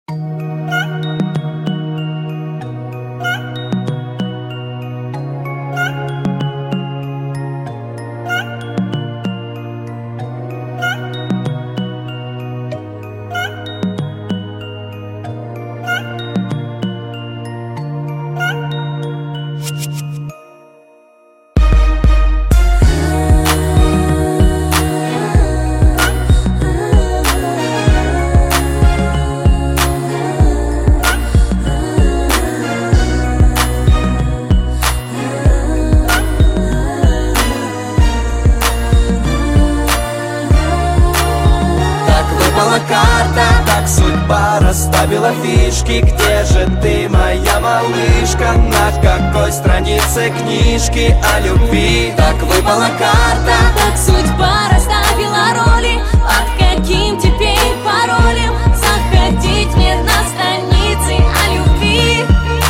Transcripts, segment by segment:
Карта, так судьба расставила фишки. Где же ты, моя малышка? На какой странице книжки о любви? Так выпала карта, так судьба расставила роли. Под каким теперь паролем заходить в мир на страницы о любви?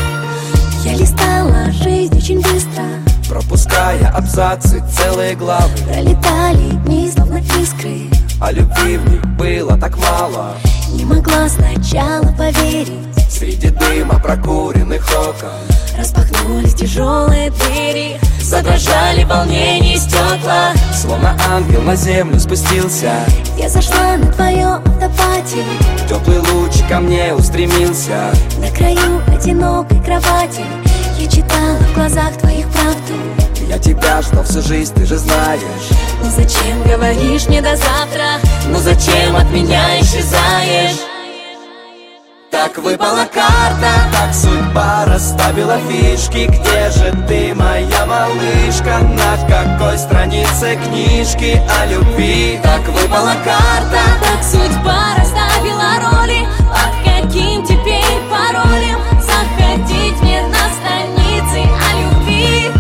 Я листала жизнь очень быстро, пропуская абзацы, целые главы. пролетали дни, словно искры. А любви в них было так мало. Не могла сначала поверить. Среди дыма прокуренных окон распахнулись тяжелые двери, задрожали в волнении стекла. Словно ангел на землю спустился. Я зашла на твоем автопате, теплый луч ко мне устремился. на краю одинокой кровати я читала в глазах твоих правду. Я тебя ждал всю жизнь, ты же знаешь. Ну зачем говоришь мне до завтра? Ну зачем от меня исчезаешь? Так выпала карта, так судьба расставила фишки. Где же ты, моя малышка? На какой странице книжки о любви? Так выпала карта, так судьба расставила роли. Под каким теперь паролем заходить в мир на страницы о любви?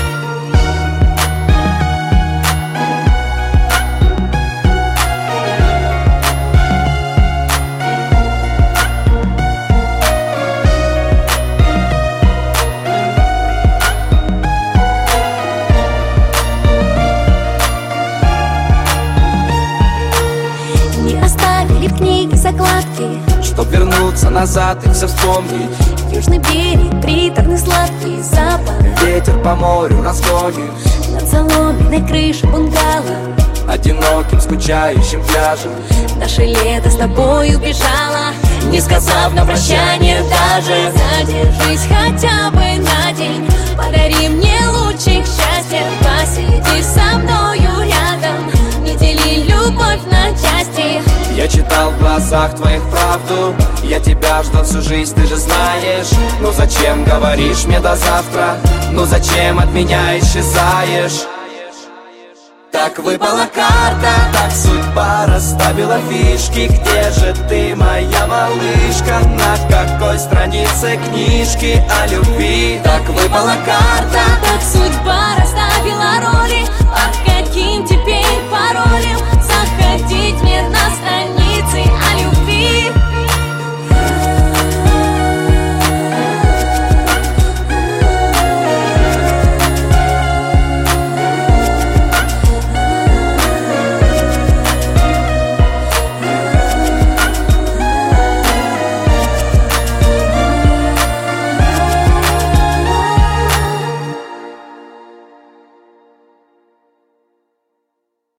Закладки, чтоб вернуться назад и все вспомнить. Южный берег, приторный сладкий запах. Ветер по морю разгонит над соломенной крышей бунгало, одиноким скучающим пляжем. наше лето с тобой убежало, не сказав на прощание даже. Задержись хотя бы на день, подари мне лучик счастья. Посиди со мною рядом, не дели любовь на части. Я читал в глазах твоих правду. Я тебя ждал всю жизнь, ты же знаешь. Ну зачем говоришь мне до завтра? Ну зачем от меня исчезаешь? Так выпала карта, так судьба расставила фишки. Где же ты, моя малышка? На какой странице книжки о любви? Так выпала карта, так судьба расставила роли. Под каким теперь